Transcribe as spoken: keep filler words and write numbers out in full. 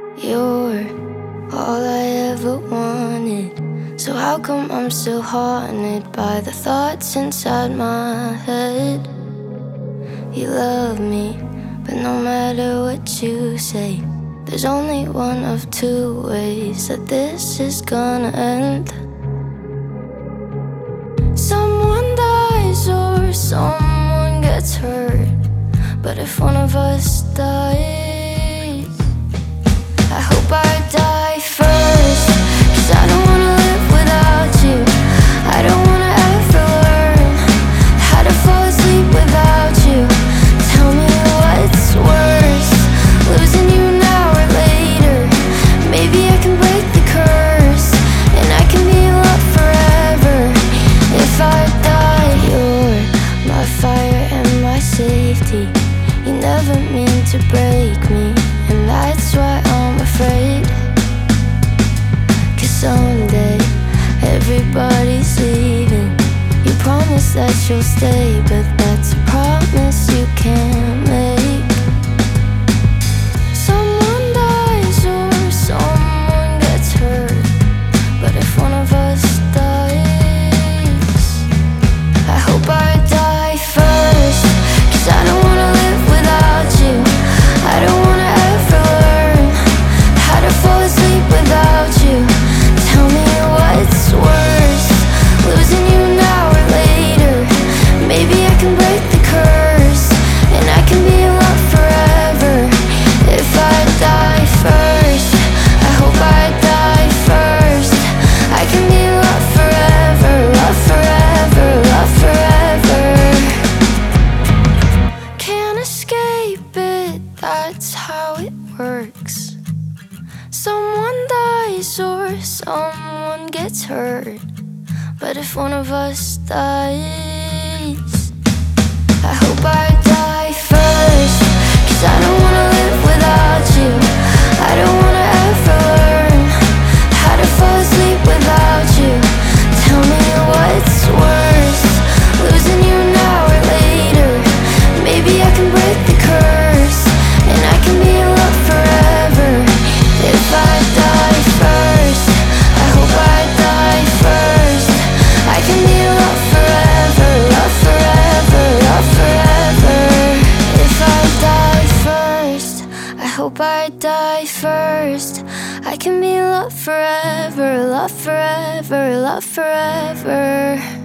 You're all I ever wanted. So how come I'm still haunted by the thoughts inside my head? You love me, but no matter what you say, there's only one of two ways that this is gonna end. Someone dies or someone gets hurt, but if one of us dies, I hope I die first, 'cause I don't wanna live without you. I don't wanna ever learn how to fall asleep without you. Tell me what's worse, losing you an hour later. Maybe I can break the curse, and I can be loved forever. If I die, you're my fire and my safety. You never mean to break me, and that's why I'm afraid. 'Cause someday everybody's leaving. You promise that you'll stay, but that's a promise you can't make. Someone dies or someone gets hurt, but if one of us dies, I hope I die first, 'cause I don't wanna live without you. I don't wanna ever learn how to fall asleep without you. Tell me what's worse, losing you an hour later. Maybe I can break the curse, and I can be loved forever. If I die first, I hope I die first. I can be loved forever, loved forever, loved forever. Can't escape it, that's how it works. Someone dies or someone gets hurt, but if one of us dies, I hope I die first, 'cause I don't wanna live without you. I don't wanna ever learn how to fall asleep without you. Tell me what's worse, losing you an hour later. Maybe I can break the curse, and I can be loved forever. If I die first, I hope I die first. I can be loved forever, loved forever, loved forever. If I die first, I hope I die first. I can be loved forever, loved forever, loved forever.